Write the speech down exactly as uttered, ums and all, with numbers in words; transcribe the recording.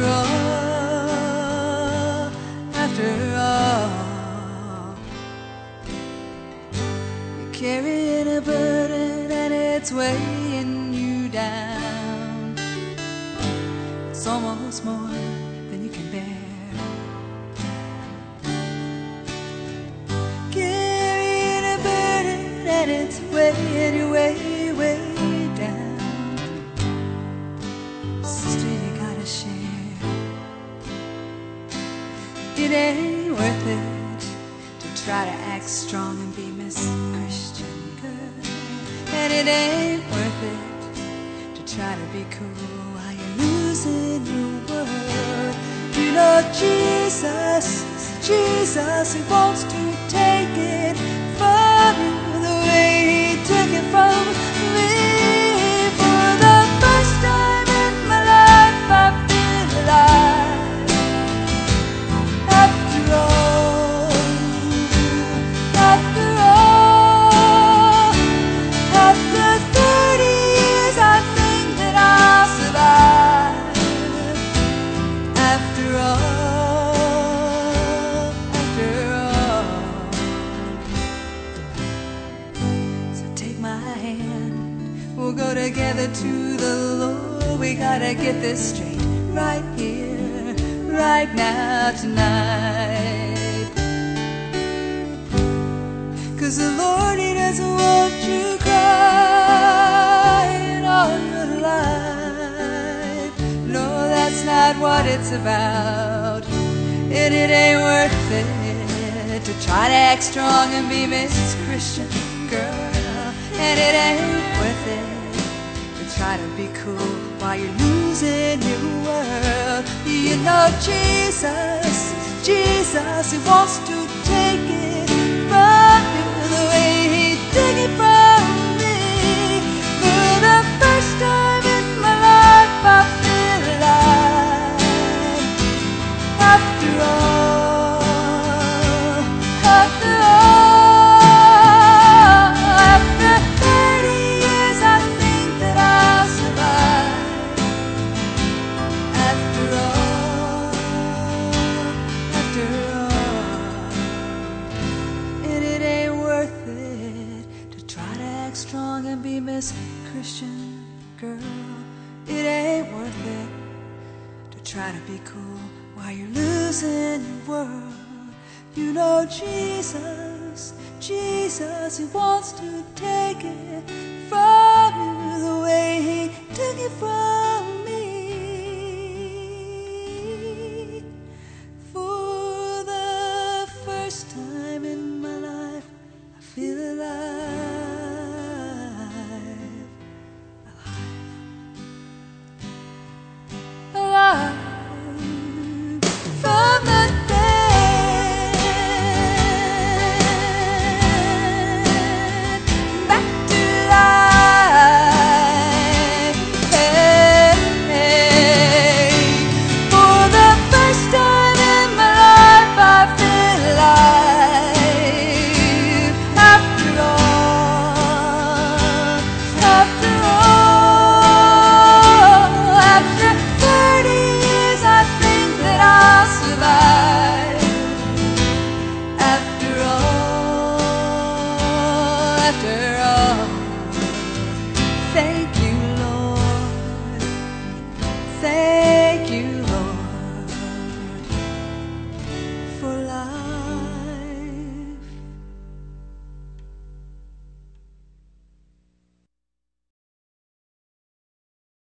all, after all, you're carrying a burden and it's weighing you down. It's almost more than you can bear. Carrying a burden and it's weighing you way, way down. Sister, you gotta share. It ain't worth it to try to act strong and be Miss Christian girl. And it ain't worth it to try to be cool while you're losing your world. You know Jesus, Jesus, He wants to take it from you the way He took it from me. For the first time in my life I feel alive. After all, after all, after thirty years I think that I'll survive. After all, after all. So take my hand, we'll go together to the Lord. We gotta get this straight right here, right now, tonight. 'Cause the Lord, He doesn't want you crying all your life. No, that's not what it's about. And it ain't worth it to try to act strong and be Missus Christian girl. And it ain't worth it to try to be cool while you're losing your world. You know Jesus, Jesus, He wants to take it from you the way He took it from me. For the first time in my life I feel alive. After all, after all, after thirty years I think that I'll survive. After all, after all. And it ain't worth it to try to act strong and be Miss Christian girl. It ain't worth it to try to be cool while you're losing your world. You know Jesus, Jesus, He wants to take it from you the way He took it from me. For the first time in my life I feel alive. Alive. Alive. From the dead back to life. Hey, hey. For the first time in my life I feel alive. After all, after all, after thirty years I think that I'll survive. After all, after all. Thank you, Lord. Thank you,